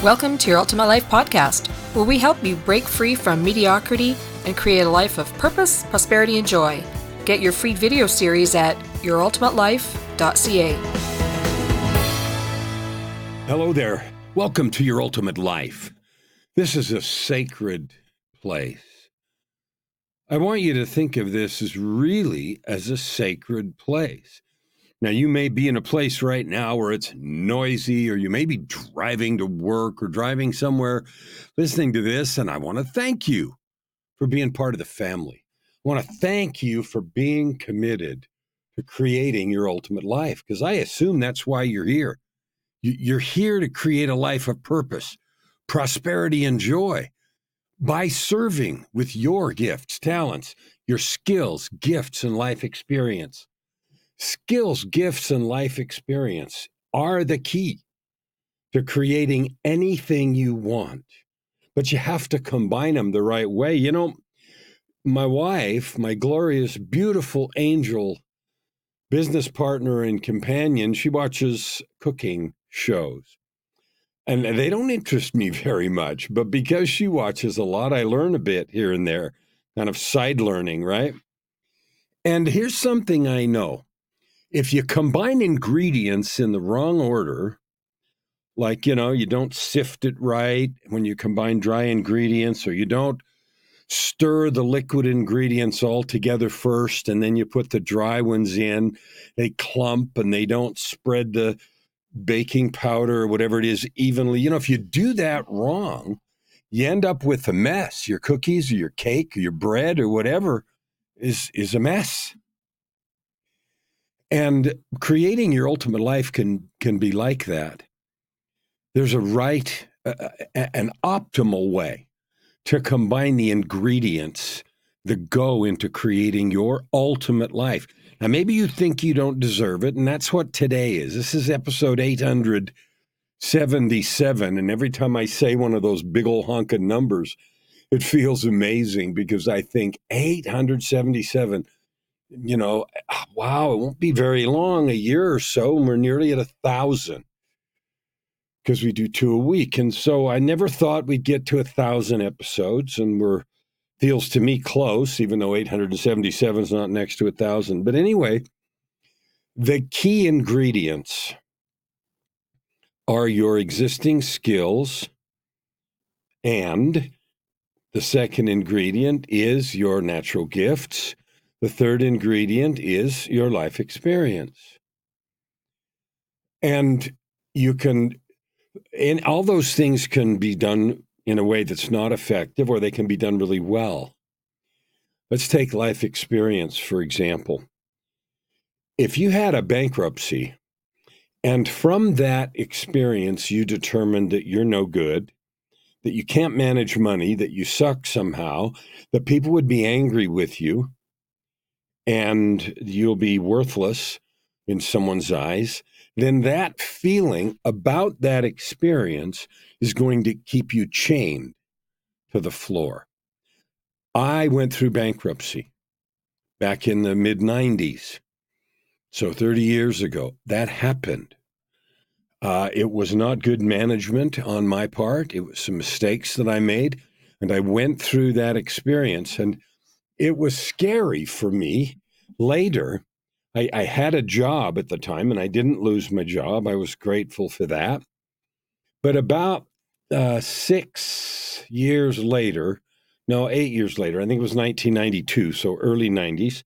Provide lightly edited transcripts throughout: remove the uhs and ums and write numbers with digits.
Welcome to Your Ultimate Life podcast, where we help you break free from mediocrity and create a life of purpose, prosperity, and joy. Get your free video series at yourultimatelife.ca. Hello there. Welcome to Your Ultimate Life. This is a sacred place. I want you to think of this as really as a sacred place. Now, you may be in a place right now where it's noisy, or you may be driving to work or driving somewhere listening to this, and I want to thank you for being part of the family. I want to thank you for being committed to creating your ultimate life, because I assume that's why you're here. You're here to create a life of purpose, prosperity, and joy by serving with your gifts, talents, your skills, gifts, and life experience. Skills, gifts, and life experience are the key to creating anything you want, but you have to combine them the right way. You know, my wife, my glorious, beautiful angel business partner and companion, she watches cooking shows. And they don't interest me very much, but because she watches a lot, I learn a bit here and there, kind of side learning, right? And here's something I know. If you combine ingredients in the wrong order, like, you don't sift it right when you combine dry ingredients, or you don't stir the liquid ingredients all together first, and then you put the dry ones in, they clump and they don't spread the baking powder or whatever it is evenly. If you do that wrong, you end up with a mess. Your cookies or your cake or your bread or whatever is a mess. And creating your ultimate life can be like that. There's a right, an optimal way to combine the ingredients that go into creating your ultimate life. Now, maybe you think you don't deserve it, and that's what today is. This is episode 877, and every time I say one of those big old honking numbers, it feels amazing, because I think 877, wow, it won't be very long, a year or so, and we're nearly at 1,000, because we do 2 a week. And so I never thought we'd get to 1,000 episodes, and feels to me close, even though 877 is not next to 1,000. But anyway, the key ingredients are your existing skills, and the second ingredient is your natural gifts. The third ingredient is your life experience. And and all those things can be done in a way that's not effective, or they can be done really well. Let's take life experience, for example. If you had a bankruptcy, and from that experience you determined that you're no good, that you can't manage money, that you suck somehow, that people would be angry with you, and you'll be worthless in someone's eyes, then that feeling about that experience is going to keep you chained to the floor. I went through bankruptcy back in the mid-90s. So 30 years ago, that happened. It was not good management on my part. It was some mistakes that I made, and I went through that experience, and it was scary for me. Later, I had a job at the time, and I didn't lose my job. I was grateful for that. But about 8 years later, I think it was 1992, so early 90s,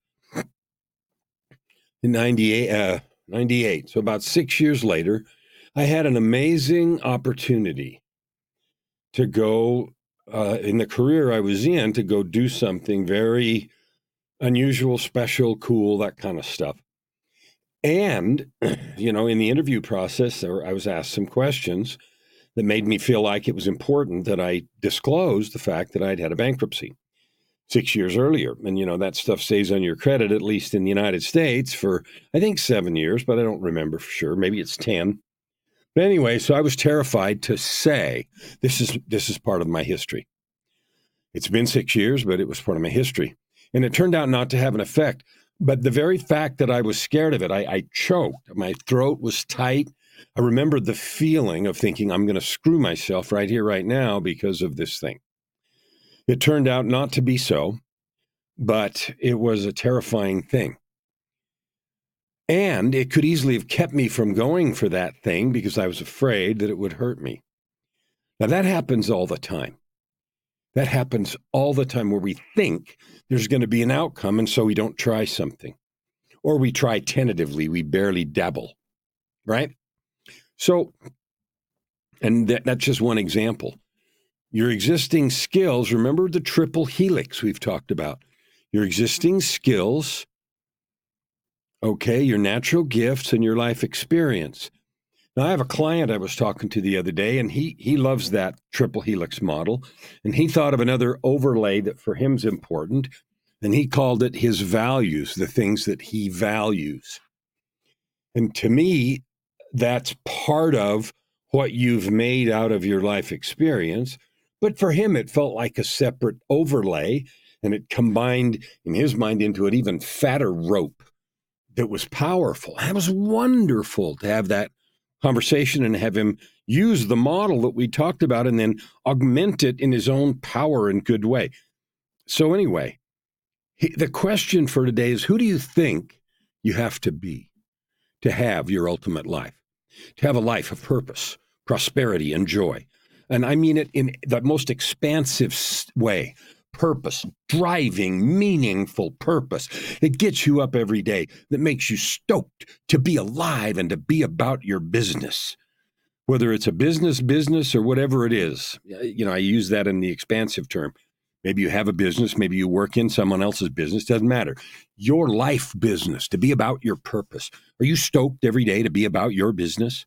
98. So about 6 years later, I had an amazing opportunity to go, in the career I was in, to go do something very unusual, special, cool, that kind of stuff. And, in the interview process, I was asked some questions that made me feel like it was important that I disclose the fact that I'd had a bankruptcy 6 years earlier. And, that stuff stays on your credit, at least in the United States, for, I think, 7 years, but I don't remember for sure. Maybe it's 10. But anyway, so I was terrified to say, this is part of my history. It's been 6 years, but it was part of my history. And it turned out not to have an effect. But the very fact that I was scared of it, I choked. My throat was tight. I remembered the feeling of thinking I'm going to screw myself right here, right now because of this thing. It turned out not to be so, but it was a terrifying thing. And it could easily have kept me from going for that thing because I was afraid that it would hurt me. Now, that happens all the time. That happens all the time where we think there's going to be an outcome, and so we don't try something. Or we try tentatively, we barely dabble, right? So, and that's just one example. Your existing skills, remember the triple helix we've talked about. Your existing skills, okay, your natural gifts, and your life experience. Now, I have a client I was talking to the other day, and he loves that triple helix model, and he thought of another overlay that for him is important, and he called it his values, the things that he values. And to me, that's part of what you've made out of your life experience. But for him, it felt like a separate overlay, and it combined, in his mind, into an even fatter rope that was powerful. It was wonderful to have that conversation and have him use the model that we talked about and then augment it in his own power and good way. So anyway, the question for today is, who do you think you have to be to have your ultimate life, to have a life of purpose, prosperity, and joy? And I mean it in the most expansive way. Purpose, driving, meaningful purpose that gets you up every day, that makes you stoked to be alive and to be about your business. Whether it's a business or whatever it is. You know, I use that in the expansive term. Maybe you have a business, maybe you work in someone else's business, doesn't matter. Your life business, to be about your purpose. Are you stoked every day to be about your business?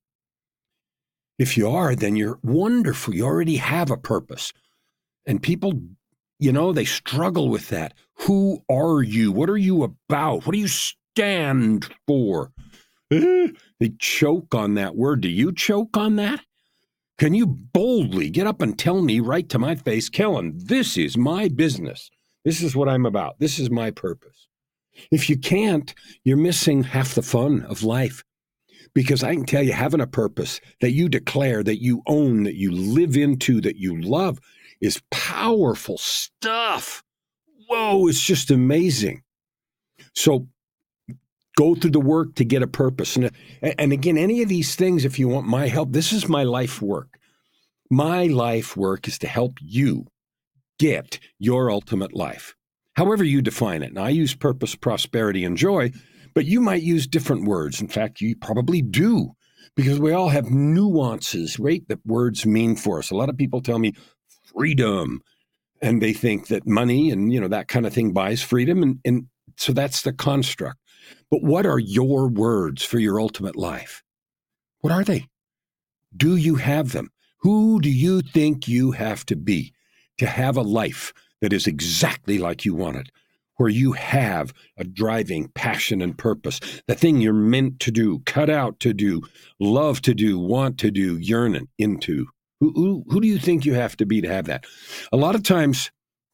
If you are, then you're wonderful. You already have a purpose. And people, you know, they struggle with that. Who are you? What are you about? What do you stand for? They choke on that word. Do you choke on that? Can you boldly get up and tell me right to my face, Kellen, this is my business. This is what I'm about. This is my purpose. If you can't, you're missing half the fun of life. Because I can tell you, having a purpose that you declare, that you own, that you live into, that you love, is powerful stuff. Whoa, it's just amazing. So go through the work to get a purpose. And again, any of these things, if you want my help, this is my life work. My life work is to help you get your ultimate life, however you define it. Now, I use purpose, prosperity, and joy, but you might use different words. In fact, you probably do, because we all have nuances, right, that words mean for us. A lot of people tell me freedom, and they think that money and, you know, that kind of thing buys freedom. And so that's the construct. But what are your words for your ultimate life? What are they? Do you have them? Who do you think you have to be to have a life that is exactly like you want it, where you have a driving passion and purpose, the thing you're meant to do, cut out to do, love to do, want to do, yearn into? Who do you think you have to be to have that? A lot of times,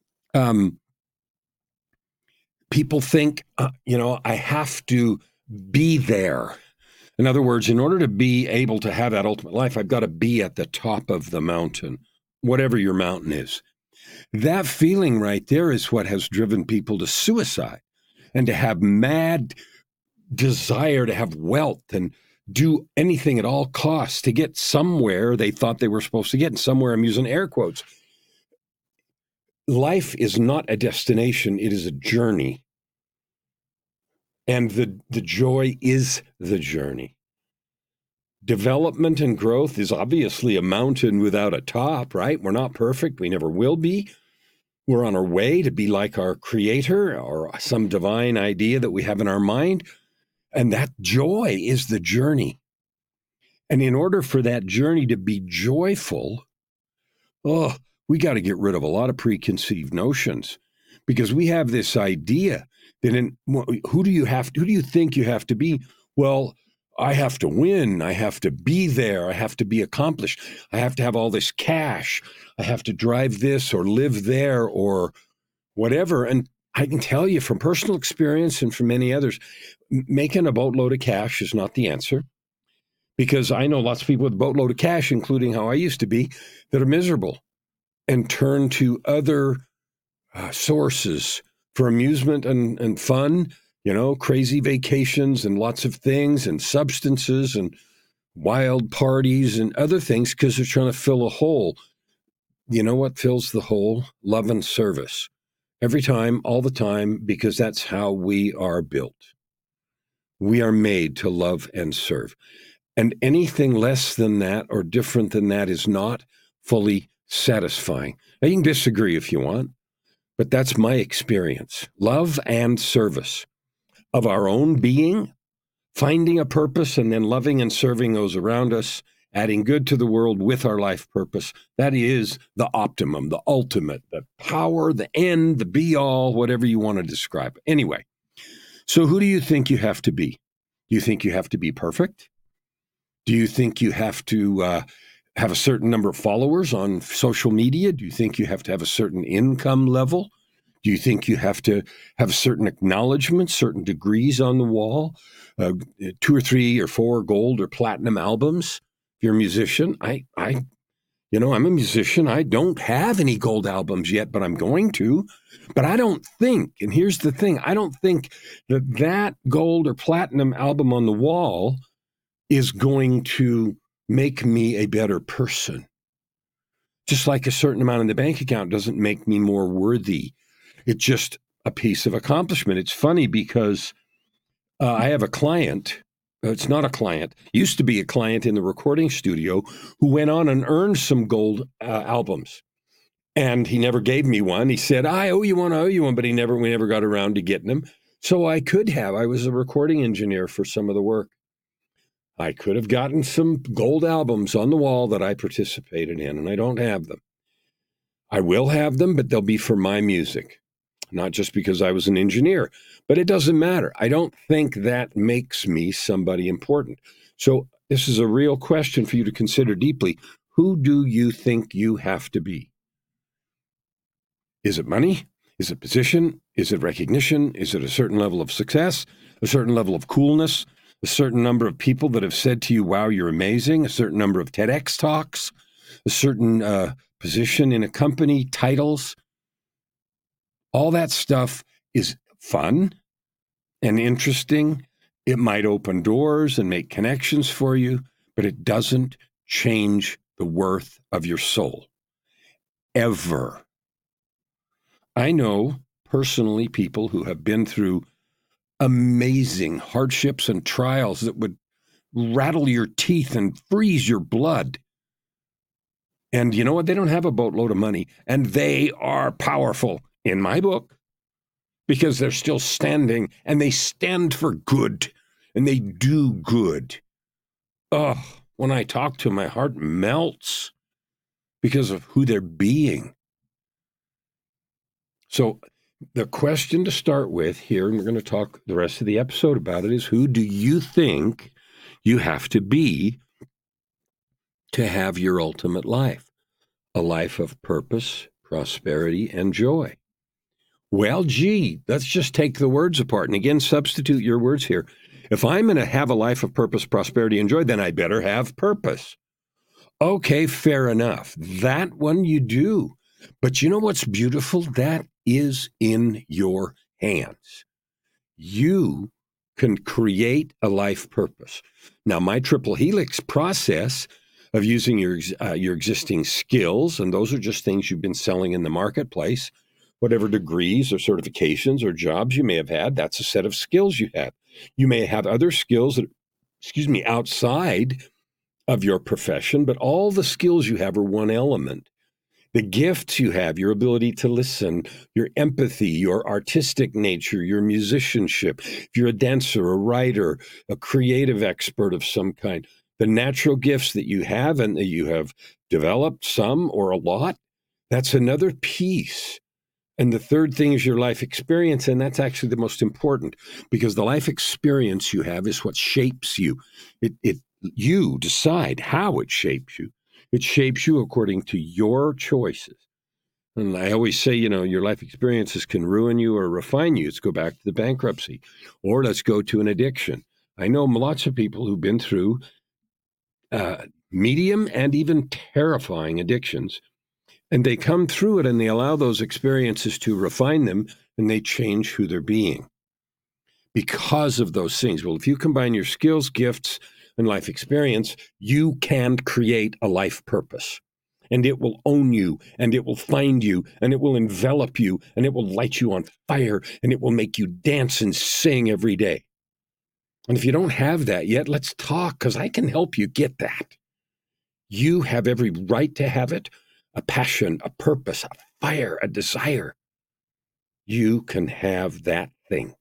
people think, I have to be there. In other words, in order to be able to have that ultimate life, I've got to be at the top of the mountain, whatever your mountain is. That feeling right there is what has driven people to suicide and to have mad desire to have wealth and do anything at all costs to get somewhere they thought they were supposed to get. And somewhere, I'm using air quotes. Life is not a destination. It is a journey. And the joy is the journey. Development and growth is obviously a mountain without a top, right? We're not perfect. We never will be. We're on our way to be like our creator or some divine idea that we have in our mind. And that joy is the journey. And in order for that journey to be joyful, we got to get rid of a lot of preconceived notions, because we have this idea that who do you think you have to be? Well, I have to win. I have to be there. I have to be accomplished. I have to have all this cash. I have to drive this or live there or whatever. And I can tell you from personal experience and from many others, making a boatload of cash is not the answer. Because I know lots of people with a boatload of cash, including how I used to be, that are miserable and turn to other sources for amusement and fun, crazy vacations and lots of things and substances and wild parties and other things because they're trying to fill a hole. You know what fills the hole? Love and service. Every time, all the time, because that's how we are built. We are made to love and serve. And anything less than that or different than that is not fully satisfying. Now, you can disagree if you want, but that's my experience. Love and service of our own being, finding a purpose, and then loving and serving those around us, adding good to the world with our life purpose. That is the optimum, the ultimate, the power, the end, the be-all, whatever you want to describe. Anyway, so who do you think you have to be? Do you think you have to be perfect? Do you think you have to have a certain number of followers on social media? Do you think you have to have a certain income level? Do you think you have to have certain acknowledgments, certain degrees on the wall, 2 or 3 or 4 gold or platinum albums? If you're a musician, I'm a musician. I don't have any gold albums yet, but I'm going to. But I don't think, and here's the thing, I don't think that gold or platinum album on the wall is going to make me a better person. Just like a certain amount in the bank account doesn't make me more worthy. It's just a piece of accomplishment. It's funny because I have a client. It's not a client. Used to be a client in the recording studio who went on and earned some gold albums. And he never gave me one. He said, I owe you one, but we never got around to getting them. So I could have. I was a recording engineer for some of the work. I could have gotten some gold albums on the wall that I participated in, and I don't have them. I will have them, but they'll be for my music, not just because I was an engineer. But it doesn't matter. I don't think that makes me somebody important. So this is a real question for you to consider deeply. Who do you think you have to be? Is it money? Is it position? Is it recognition? Is it a certain level of success? A certain level of coolness? A certain number of people that have said to you, wow, you're amazing, a certain number of TEDx talks, a certain position in a company, titles. All that stuff is fun and interesting. It might open doors and make connections for you, but it doesn't change the worth of your soul. Ever. I know personally people who have been through amazing hardships and trials that would rattle your teeth and freeze your blood. And you know what? They don't have a boatload of money, and they are powerful in my book because they're still standing, and they stand for good, and they do good. Oh, when I talk to them, my heart melts because of who they're being. So the question to start with here, and we're going to talk the rest of the episode about it, is who do you think you have to be to have your ultimate life? A life of purpose, prosperity, and joy. Well, gee, let's just take the words apart. And again, substitute your words here. If I'm going to have a life of purpose, prosperity, and joy, then I better have purpose. Okay, fair enough. That one you do. But you know what's beautiful? That is in your hands. You can create a life purpose. Now, my triple helix process of using your existing skills, and those are just things you've been selling in the marketplace, whatever degrees or certifications or jobs you may have had, that's a set of skills you have. You may have other skills that, outside of your profession, but all the skills you have are one element. The gifts you have, your ability to listen, your empathy, your artistic nature, your musicianship, if you're a dancer, a writer, a creative expert of some kind, the natural gifts that you have and that you have developed, some or a lot, that's another piece. And the third thing is your life experience, and that's actually the most important because the life experience you have is what shapes you. You decide how it shapes you. It shapes you according to your choices. And I always say, your life experiences can ruin you or refine you. Let's go back to the bankruptcy, or let's go to an addiction. I know lots of people who've been through medium and even terrifying addictions. And they come through it and they allow those experiences to refine them, and they change who they're being because of those things. Well, if you combine your skills, gifts, and life experience, you can create a life purpose. And it will own you, and it will find you, and it will envelop you, and it will light you on fire, and it will make you dance and sing every day. And if you don't have that yet, let's talk, because I can help you get that. You have every right to have it, a passion, a purpose, a fire, a desire. You can have that thing.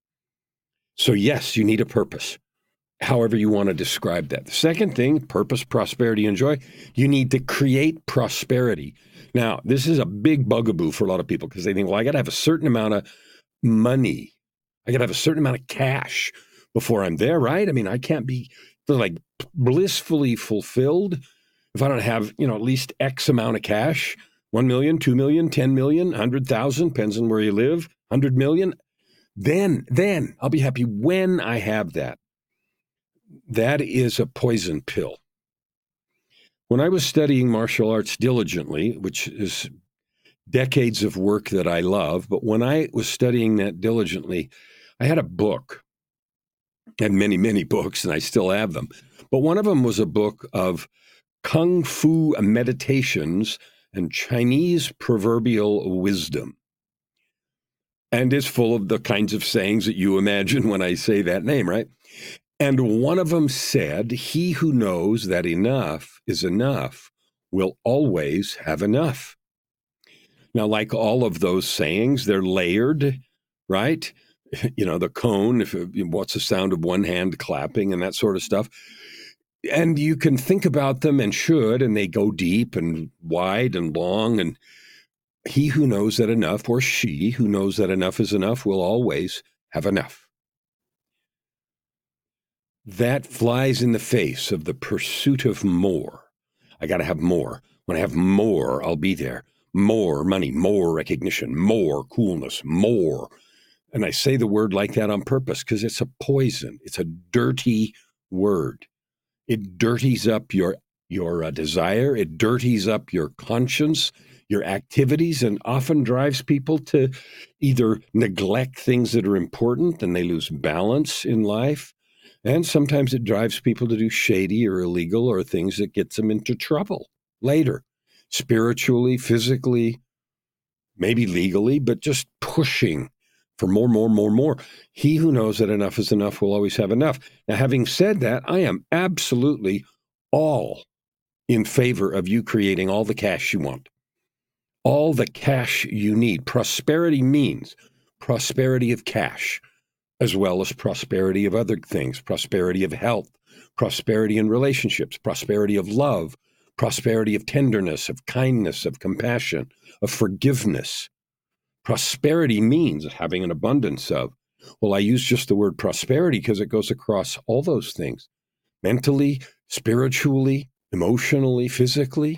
So yes, you need a purpose, however you want to describe that. The second thing, purpose, prosperity, and joy, you need to create prosperity. Now, this is a big bugaboo for a lot of people because they think, well, I got to have a certain amount of money. I got to have a certain amount of cash before I'm there, right? I mean, I can't be like blissfully fulfilled if I don't have, at least X amount of cash, 1 million, 2 million, 10 million, 100,000, depends on where you live, 100 million. Then I'll be happy when I have that. That is a poison pill. When I was studying martial arts diligently, which is decades of work that I love, but when I was studying that diligently, I had a book. I had many, many books, and I still have them. But one of them was a book of Kung Fu meditations and Chinese proverbial wisdom. And it's full of the kinds of sayings that you imagine when I say that name, right? And one of them said, he who knows that enough is enough will always have enough. Now, like all of those sayings, they're layered, right? The cone, what's the sound of one hand clapping and that sort of stuff. And you can think about them and should, and they go deep and wide and long. And he who knows that enough, or she who knows that enough is enough, will always have enough. That flies in the face of the pursuit of more. I got to have more. When I have more, I'll be there. More money, more recognition, more coolness, more. And I say the word like that on purpose because it's a poison. It's a dirty word. It dirties up your desire. It dirties up your conscience, your activities, and often drives people to either neglect things that are important and they lose balance in life. And sometimes it drives people to do shady or illegal or things that gets them into trouble later, spiritually, physically, maybe legally, but just pushing for more. He who knows that enough is enough will always have enough. Now, having said that, I am absolutely all in favor of you creating all the cash you want, all the cash you need. Prosperity means prosperity of cash, as well as prosperity of other things, prosperity of health, prosperity in relationships, prosperity of love, prosperity of tenderness, of kindness, of compassion, of forgiveness. Prosperity means having an abundance of. Well, I use just the word prosperity because it goes across all those things, mentally, spiritually, emotionally, physically.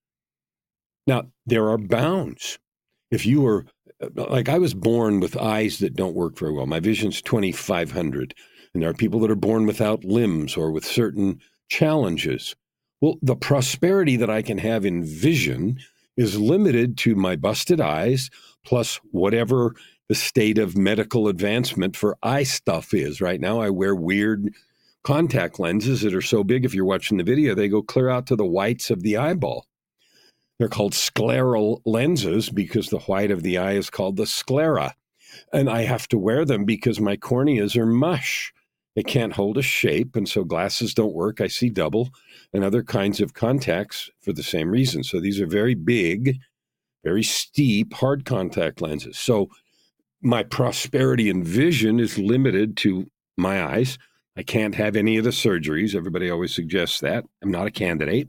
Now, there are bounds. If you were, like I was born with eyes that don't work very well. My vision's 2,500. And there are people that are born without limbs or with certain challenges. Well, the prosperity that I can have in vision is limited to my busted eyes plus whatever the state of medical advancement for eye stuff is. Right now, I wear weird contact lenses that are so big, if you're watching the video, they go clear out to the whites of the eyeball. They're called scleral lenses because the white of the eye is called the sclera. And I have to wear them because my corneas are mush. They can't hold a shape, and so glasses don't work. I see double, and other kinds of contacts for the same reason. So these are very big, very steep, hard contact lenses. So my prosperity and vision is limited to my eyes. I can't have any of the surgeries. Everybody always suggests that. I'm not a candidate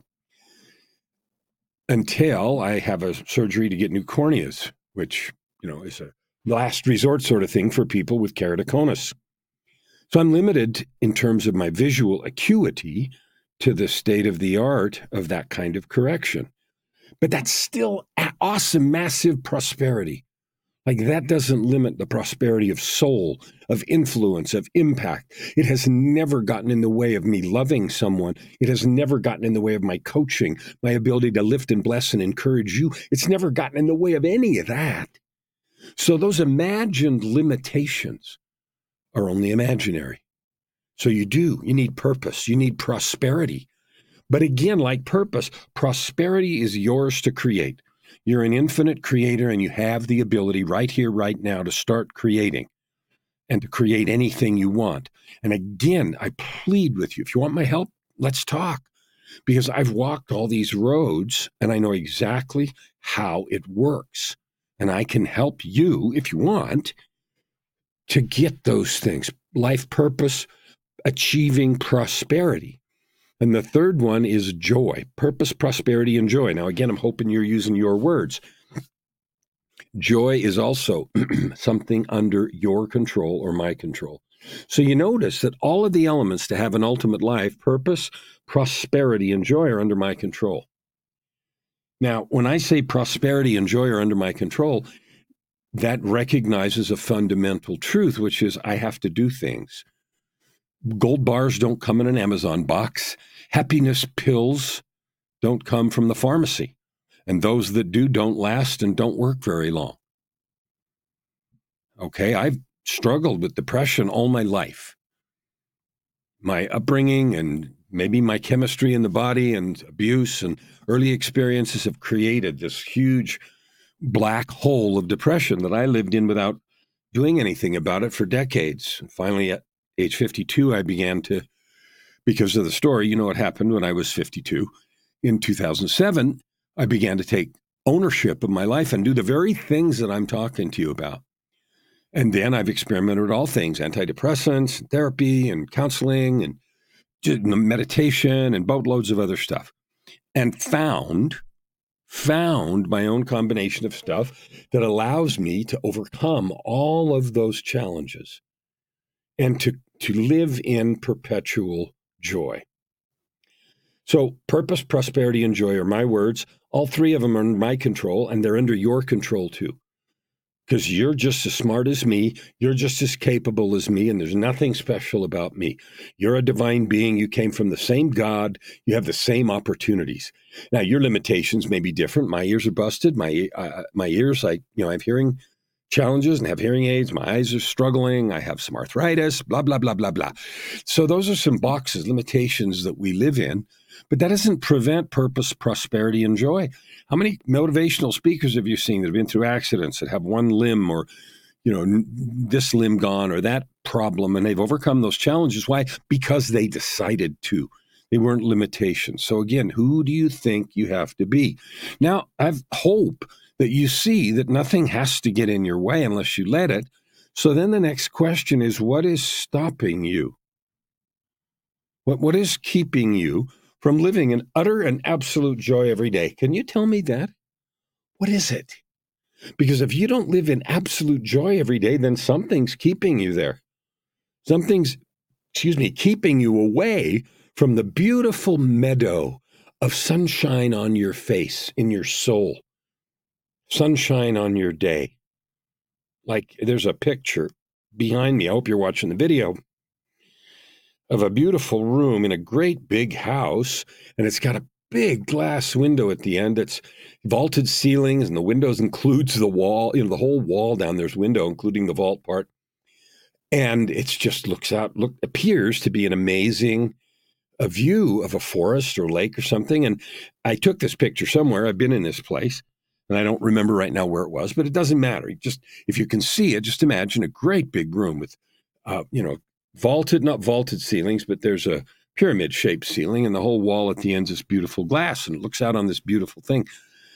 until I have a surgery to get new corneas, which, is a last resort sort of thing for people with keratoconus. So I'm limited in terms of my visual acuity to the state of the art of that kind of correction. But that's still awesome, massive prosperity. Like that doesn't limit the prosperity of soul, of influence, of impact. It has never gotten in the way of me loving someone. It has never gotten in the way of my coaching, my ability to lift and bless and encourage you. It's never gotten in the way of any of that. So those imagined limitations are only imaginary. So you need purpose, you need prosperity. But again, like purpose, prosperity is yours to create. You're an infinite creator and you have the ability right here, right now to start creating and to create anything you want. And again, I plead with you, if you want my help, let's talk. Because I've walked all these roads and I know exactly how it works. And I can help you, if you want, to get those things. Life purpose, achieving prosperity. And the third one is joy, purpose, prosperity, and joy. Now, again, I'm hoping you're using your words. Joy is also something under your control or my control. So you notice that all of the elements to have an ultimate life, purpose, prosperity, and joy are under my control. Now, when I say prosperity and joy are under my control, that recognizes a fundamental truth, which is I have to do things. Gold bars don't come in an Amazon box. Happiness pills don't come from the pharmacy. And those that do don't last and don't work very long. Okay, I've struggled with depression all my life. My upbringing and maybe my chemistry in the body and abuse and early experiences have created this huge black hole of depression that I lived in without doing anything about it for decades. And finally, at age 52, I began to, because of the story, you know what happened when I was 52. In 2007, I began to take ownership of my life and do the very things that I'm talking to you about. And then I've experimented with all things, antidepressants, and therapy, and counseling, and meditation, and boatloads of other stuff. And found my own combination of stuff that allows me to overcome all of those challenges and to live in perpetual joy. So purpose, prosperity, and joy are my words. All three of them are under my control, and they're under your control too. Because you're just as smart as me, you're just as capable as me, and there's nothing special about me. You're a divine being, you came from the same God, you have the same opportunities. Now, your limitations may be different. My ears are busted, my ears, I have hearing challenges and have hearing aids, my eyes are struggling, I have some arthritis, blah, blah, blah, blah, blah. So those are some boxes, limitations that we live in, but that doesn't prevent purpose, prosperity, and joy. How many motivational speakers have you seen that have been through accidents that have one limb or, this limb gone or that problem, and they've overcome those challenges? Why? Because they decided to. They weren't limitations. So again, who do you think you have to be? Now, I hope that you see that nothing has to get in your way unless you let it. So then the next question is, what is stopping you? What is keeping you from living in utter and absolute joy every day? Can you tell me that? What is it? Because if you don't live in absolute joy every day, then something's keeping you there. Something's, keeping you away from the beautiful meadow of sunshine on your face, in your soul, sunshine on your day. Like there's a picture behind me, I hope you're watching the video, of a beautiful room in a great big house, and it's got a big glass window at the end. It's vaulted ceilings, and the windows includes the wall, the whole wall down there's window, including the vault part. And it's just appears to be an amazing view of a forest or lake or something. And I took this picture somewhere. I've been in this place, and I don't remember right now where it was, but it doesn't matter. If you can see it, just imagine a great big room with, not vaulted ceilings, but there's a pyramid-shaped ceiling, and the whole wall at the end is beautiful glass, and it looks out on this beautiful thing.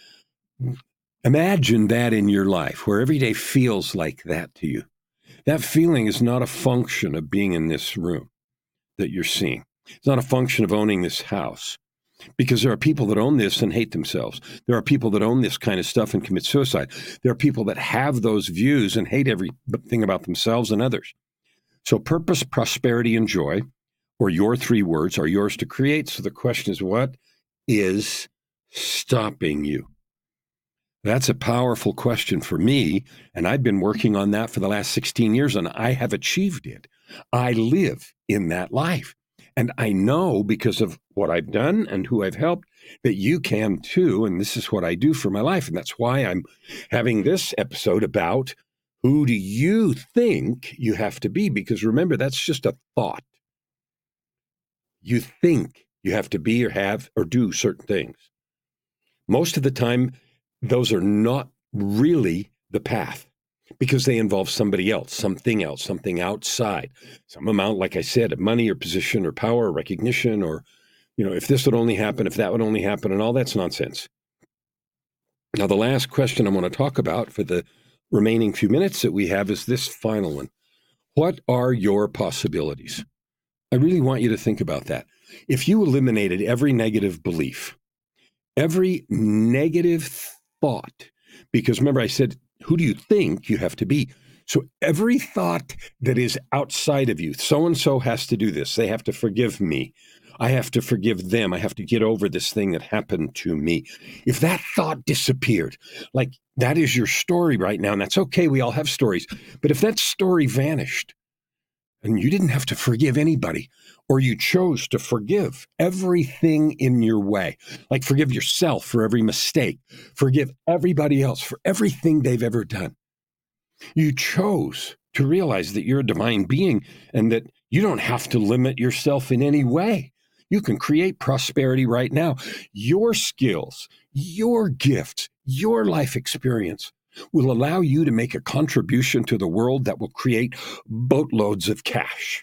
Imagine that in your life, where every day feels like that to you. That feeling is not a function of being in this room that you're seeing. It's not a function of owning this house, because there are people that own this and hate themselves. There are people that own this kind of stuff and commit suicide. There are people that have those views and hate everything about themselves and others. So purpose, prosperity, and joy, or your three words, are yours to create. So the question is, what is stopping you? That's a powerful question for me, and I've been working on that for the last 16 years, and I have achieved it. I live in that life, and I know because of what I've done and who I've helped that you can too, and this is what I do for my life, and that's why I'm having this episode about who do you think you have to be, because remember, that's just a thought. You think you have to be or have or do certain things. Most of the time, those are not really the path because they involve somebody else, something outside, some amount, like I said, of money or position or power or recognition or, if this would only happen, if that would only happen, and all that's nonsense. Now, the last question I want to talk about for the remaining few minutes that we have is this final one. What are your possibilities? I really want you to think about that. If you eliminated every negative belief, every negative thought, because remember I said, who do you think you have to be? So every thought that is outside of you, so-and-so has to do this. They have to forgive me. I have to forgive them. I have to get over this thing that happened to me. If that thought disappeared, like that is your story right now, and that's okay. We all have stories. But if that story vanished and you didn't have to forgive anybody, or you chose to forgive everything in your way, like forgive yourself for every mistake, forgive everybody else for everything they've ever done. You chose to realize that you're a divine being and that you don't have to limit yourself in any way. You can create prosperity right now. Your skills, your gifts, your life experience will allow you to make a contribution to the world that will create boatloads of cash.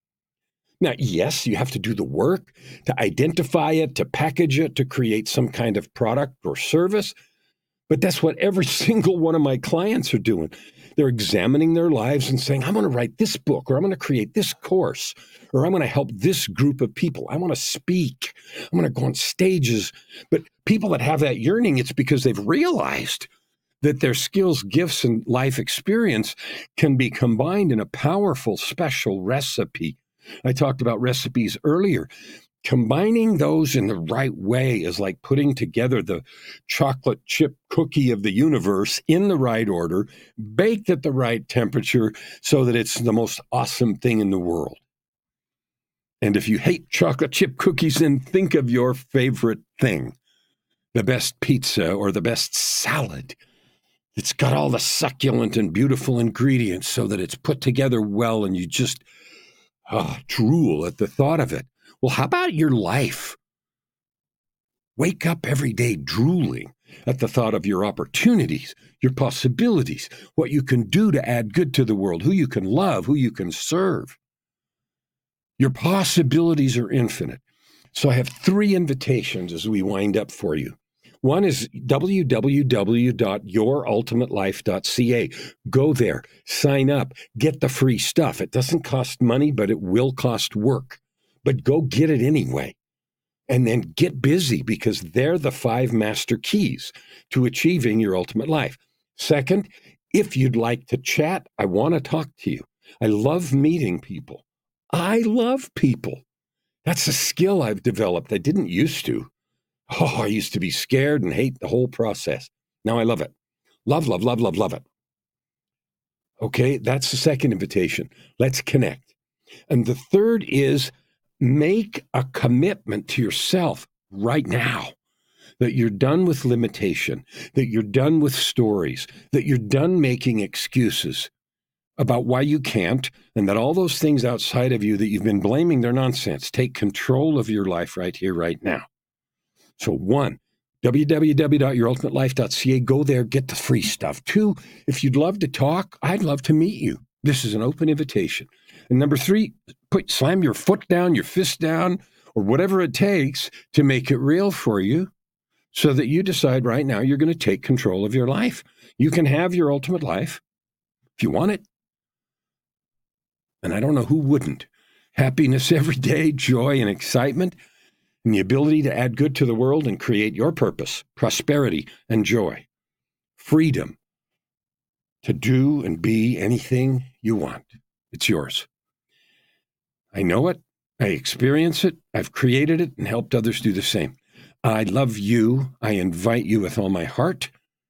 Now, yes, you have to do the work to identify it, to package it, to create some kind of product or service. But that's what every single one of my clients are doing. They're examining their lives and saying, I'm going to write this book, or I'm going to create this course, or I'm going to help this group of people. I want to speak. I'm going to go on stages. But people that have that yearning, it's because they've realized that their skills, gifts, and life experience can be combined in a powerful, special recipe. I talked about recipes earlier. Combining those in the right way is like putting together the chocolate chip cookie of the universe in the right order, baked at the right temperature so that it's the most awesome thing in the world. And if you hate chocolate chip cookies, then think of your favorite thing, the best pizza or the best salad. It's got all the succulent and beautiful ingredients so that it's put together well and you just drool at the thought of it. Well, how about your life? Wake up every day drooling at the thought of your opportunities, your possibilities, what you can do to add good to the world, who you can love, who you can serve. Your possibilities are infinite. So I have 3 invitations as we wind up for you. One is www.yourultimatelife.ca. Go there, sign up, get the free stuff. It doesn't cost money, but it will cost work. But go get it anyway. And then get busy because they're the 5 master keys to achieving your ultimate life. Second, if you'd like to chat, I want to talk to you. I love meeting people. I love people. That's a skill I've developed. I didn't used to. I used to be scared and hate the whole process. Now I love it. Love, love, love, love, love it. Okay, that's the second invitation. Let's connect. And the third is make a commitment to yourself right now that you're done with limitation, that you're done with stories, that you're done making excuses about why you can't, and that all those things outside of you that you've been blaming, they're nonsense. Take control of your life right here, right now. So 1, www.yourultimatelife.ca. Go there, get the free stuff. 2, if you'd love to talk, I'd love to meet you. This is an open invitation. And number 3, slam your foot down, your fist down, or whatever it takes to make it real for you so that you decide right now you're going to take control of your life. You can have your ultimate life if you want it. And I don't know who wouldn't. Happiness every day, joy and excitement, and the ability to add good to the world and create your purpose, prosperity and joy. Freedom to do and be anything you want. It's yours. I know it. I experience it. I've created it and helped others do the same. I love you. I invite you with all my heart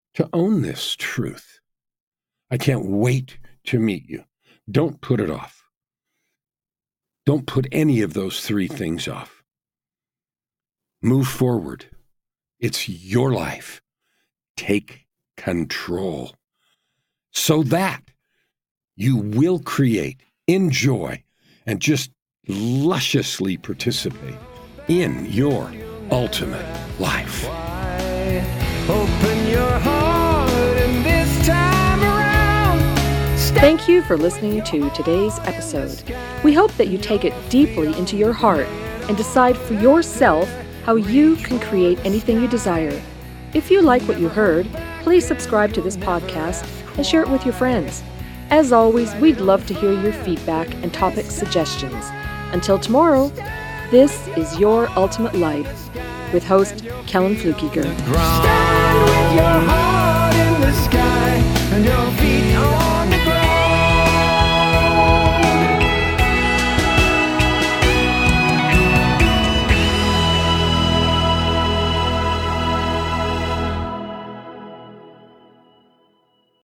to own this truth. I can't wait to meet you. Don't put it off. Don't put any of those three things off. Move forward. It's your life. Take control so that you will create, enjoy, and just lusciously participate in your ultimate life. Open your heart and this time around. Thank you for listening to today's episode. We hope that you take it deeply into your heart and decide for yourself how you can create anything you desire. If you like what you heard, please subscribe to this podcast and share it with your friends. As always, we'd love to hear your feedback and topic suggestions. Until tomorrow, this is Your Ultimate Life with host Kellen Flukiger. Stand with your heart in the sky and your feet